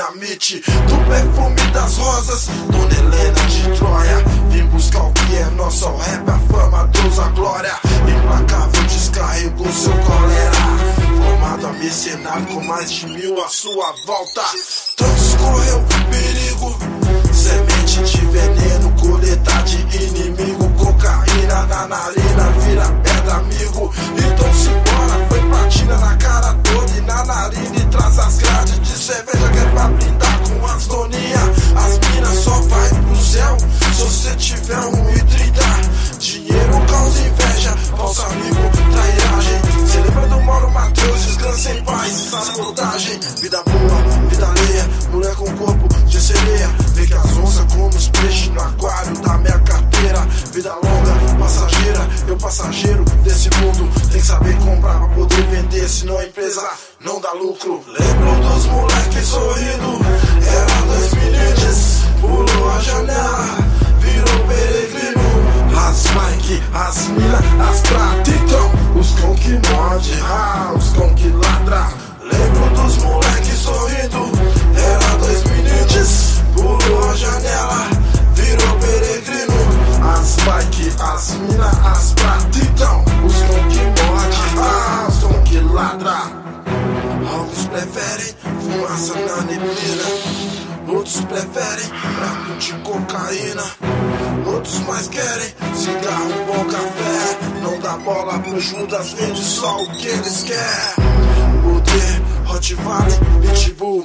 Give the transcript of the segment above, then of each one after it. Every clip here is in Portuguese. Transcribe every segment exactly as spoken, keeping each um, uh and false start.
dinamite, do perfume das rosas, Dona Helena de Troia. Vim buscar o que é nosso, ao rap, a fama, Deus, a glória. Implacável descarregou seu colera, formado a mercenário com mais de mil à sua volta. Transcorreu perigo, semente de veneno, coleta de inimigo, cocaína na narina, vira pedra, amigo. Então se bora, foi platina na cara toda e na narina, e traz as grades de cerveja que é pra brindar com as doninhas. As minas só vai pro céu se você tiver um e trinta. Dinheiro causa inveja, falso amigo, trairagem. Cê lembra do Mauro Matheus, descansa em paz, sabotagem. Vida boa, vida alheia, mulher com corpo de sereia. Vê que as onças comem os peixes no aquário da minha carteira. Vida longa, passageira, eu passageiro desse mundo. Tem que saber comprar pra poder vender, senão a empresa não dá lucro. Lembro dos moleques sorrindo, era dois meninos, pulou a janela, virou peregrino. As Mike, as mina, as prata, então os cão que morde, ah, os cão que ladra. Lembro dos moleques sorrindo, era dois meninos, pulou a janela, virou peregrino. As Mike, as mina, as prata, então os cão que morde, ah, os cão que ladra. Alguns preferem fumaça na neblina, outros preferem prato de cocaína, outros mais querem cigarro, bom café. Não dá bola pro Judas, vende só o que eles querem. Poder, Hot Valley, Pitbull,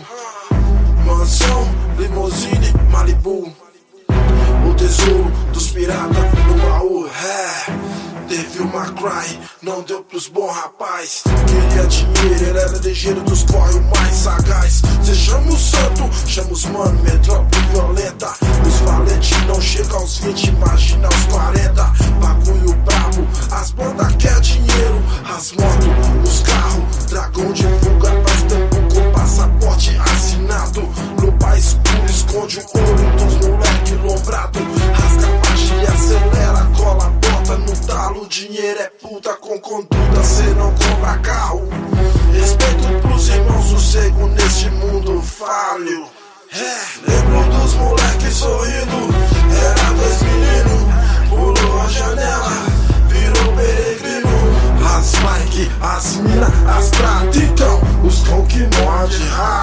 mansão, limousine, Malibu. O tesouro dos piratas no baú, é. Devil May Cry, não deu pros bons rapaz. Queria dinheiro, ele era ligeiro dos corre, o mais sagaz. Cê chama o santo, chama os mano, metrópole violenta. Os valentes não chegam aos vinte, imagina aos quarenta. Bagulho brabo, as bandas quer dinheiro. As motos, os carros, dragão divulga, faz tempo com passaporte assinado. No pai escuro esconde o olho dos moleque lombrado. Rasga a magia, acelera, cola, bota no talo. O dinheiro é puta com conduta, cê não compra carro. Respeito pros irmãos, sossego neste mundo falho. É, lembro dos moleques sorrindo, era dois meninos, pulou a janela, virou peregrino. As Mike, as mina, as prata, então os cão que morde,